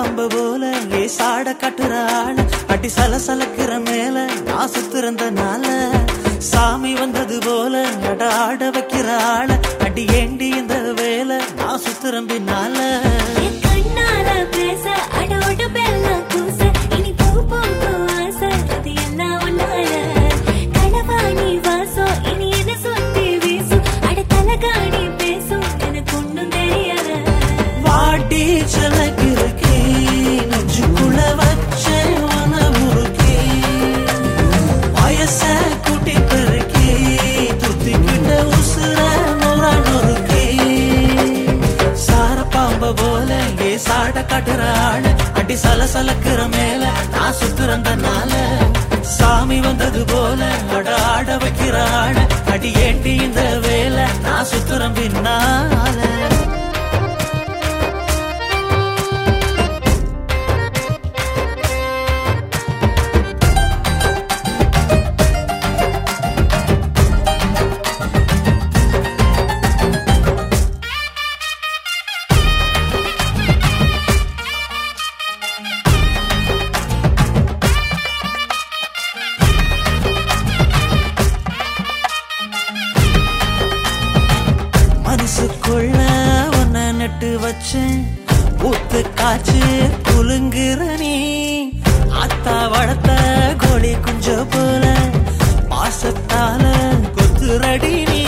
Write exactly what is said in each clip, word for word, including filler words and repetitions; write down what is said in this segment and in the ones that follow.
பாம்பு போல ஏ சாட கட்டுறாள் அடி சலசலக்கிற மேல நான் சுத்துறந்தனால சாமி வந்தது போல அட ஆட வைக்கிறாள் அடி ஏண்டி இந்த வேலை நான் சுத்துறேன் பின்னால வாடி சலக்கிருக்கே நெஞ்சுக்குள்ள வச்ச உனவுருக்கே வயச கூட்டி பெருக்கே துத்திக்கிட்ட உசுர நூறானூருக்கே சார பாம்ப போல ஏ சாட காட்டுறாள் அடி சலசலக்கிற மேல நான் சுத்துறந்தனால சாமி வந்தது போல அட ஆட வைக்கிறாள் அடி ஏண்டி இந்த வேலை நான் சுத்துறேன் பின்னால மனசுக்குள்ள ஒன்ன நட்டு வச்சேன் ஊத்து காய்ச்சி குலுங்குற நீ அத்தா வளர்த்த கோழி குஞ்ச போல பாசத்தால கொத்துரடி நீ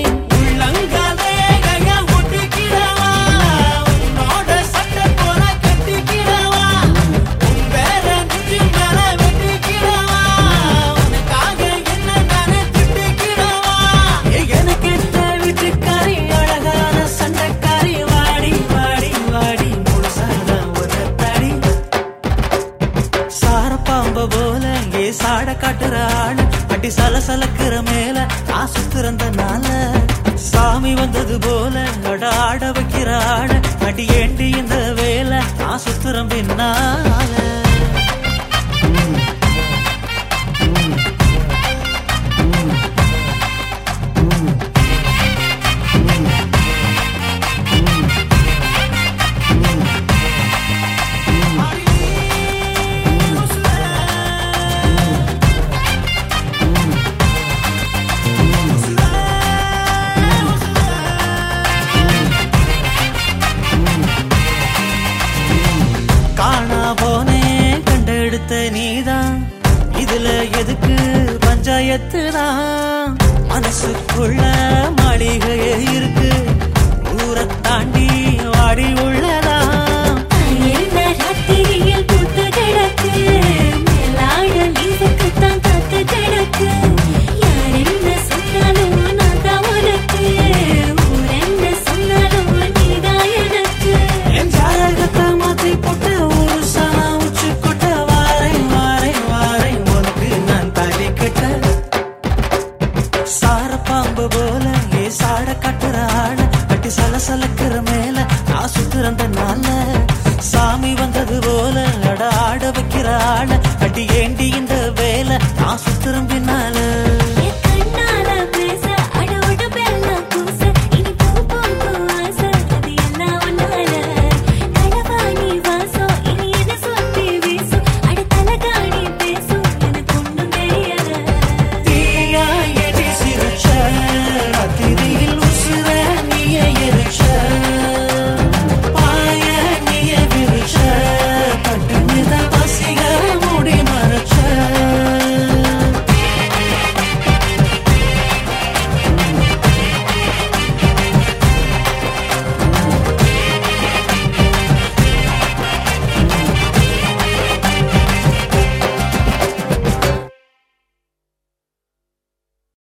போல ஏ சாட காட்டுறாள் அடி சலசலக்கிற மேல நான் சுத்துறந்தனால சாமி வந்தது போல அட ஆட வைக்கிறாள் அடி ஏண்டி இந்த வேலை நான் சுத்துறேன் பின்னால நீதான் இதுல எதுக்கு பஞ்சாயத்துதான் மனசுக்குள்ள மாளிகையே இருக்கு ஊரை தாண்டி வாடி உள்ளதா பூத்து கிடக்கு மேலாட நீதுக்குத்தான் காத்து கிடக்கு யார் என்ன சொன்னாலும் நான் தான் உனக்கு ஊர் என்ன சொன்னாலும் நீதான் எனக்கு என் ஜாதகத்தை மாத்தி போட்டு ஒரு சனா உச்சு கொட்ட பாம்பு போல ஏ சாட கட்டுறாள் அட்டி சலசலக்கிற மேல நான் சுத்துறந்தனால சாமி வந்தது போல அட ஆட வைக்கிறாள் அடி ஏண்டி இந்த வேலை நான் சுத்துறேன் பின்னால